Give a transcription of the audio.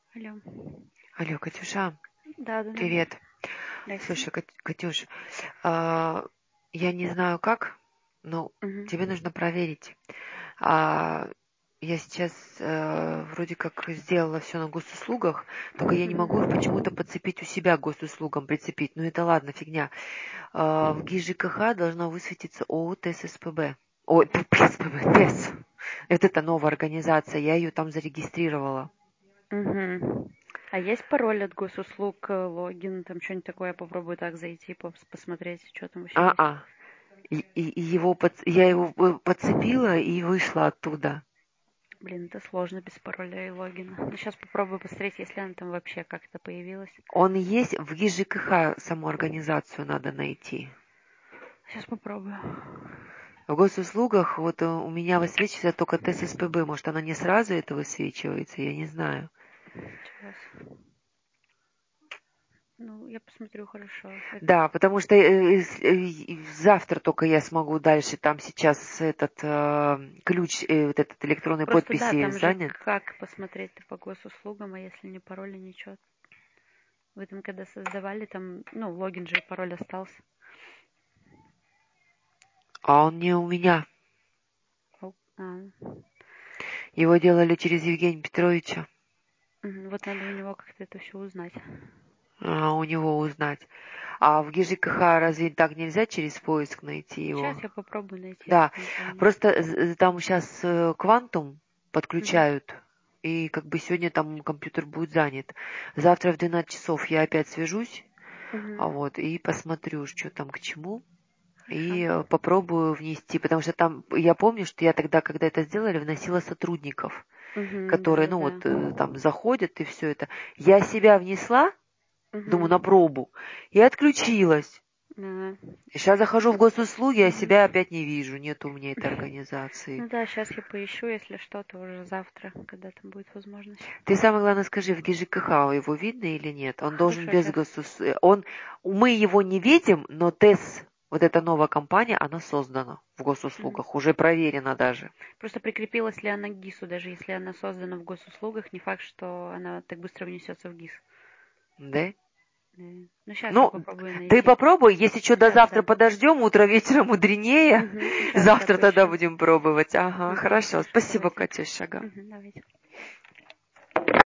Алло. Алло, Катюша, Да, да, да. привет. Здрасте. Слушай, Катюш, а, я не знаю как, но Мгм. тебе нужно проверить. А, я сейчас вроде как сделала все на госуслугах, только я не могу их Мгм. почему-то подцепить у себя к госуслугам, прицепить. Ну это ладно, фигня. В ГИС ЖКХ должна высветиться ООО ТССПБ. Ой, ТСПБ, ТЭС. Это новая организация, я ее там зарегистрировала. Мгм. А есть пароль от госуслуг, логин, там что-нибудь такое? Я попробую так зайти, посмотреть, что там вообще есть. А-а. Я его подцепила и вышла оттуда. Блин, это сложно без пароля и логина. Ну, сейчас попробую посмотреть, если она там вообще как-то появилась. Он есть в ГИС ЖКХ, саму организацию надо найти. Сейчас попробую. В госуслугах вот у меня высвечивается только ТССПБ. Может, она не сразу это высвечивается, я не знаю. Сейчас. Ну, я посмотрю, хорошо. Это... Да, потому что завтра только я смогу дальше. Там сейчас этот ключ, вот этот электронной Просто да, подписи там же занят. как посмотреть по госуслугам, а если не пароля, ничего. Вы там когда создавали, там, ну, логин же и пароль остался. А он не у меня. Оп. Его делали через Евгения Петровича. Вот надо у него как-то это все узнать. У него узнать. А в ГИЖКХ разве так нельзя через поиск найти Сейчас его? я попробую найти эту Да, компанию. просто там сейчас квантум Мгм. подключают, и как бы сегодня там компьютер будет занят. Завтра в 12 часов я опять свяжусь, Мгм. и посмотрю, что там к чему, Хорошо. и попробую внести, потому что там, я помню, что я тогда, когда это сделали, вносила сотрудников, Да, которые, да, да. там заходят и все это. Я себя внесла, думаю, Мгм. на пробу, и отключилась. Да. И сейчас захожу в госуслуги, а Мгм. себя опять не вижу, нет у меня этой организации. Ну да, сейчас я поищу, если что, то уже завтра, когда там будет возможность. Ты самое главное скажи, в ГЖКХ его видно или нет? Он должен Хорошо, без сейчас. Мы его не видим, но ТЭС, вот эта новая компания, она создана в госуслугах, уже проверена даже. Просто прикрепилась ли она к ГИСу, даже если она создана в госуслугах, не факт, что она так быстро внесется в ГИС. Да? Да. Ну, сейчас я Ну, попробую ты найти. попробуй, если что, до Да, да, завтра да. подождем, утро вечером мудренее. Сейчас Завтра тогда поищу. будем пробовать. Ага, хорошо. Хорошо, Спасибо, давайте. Катюша. Ага. Давайте.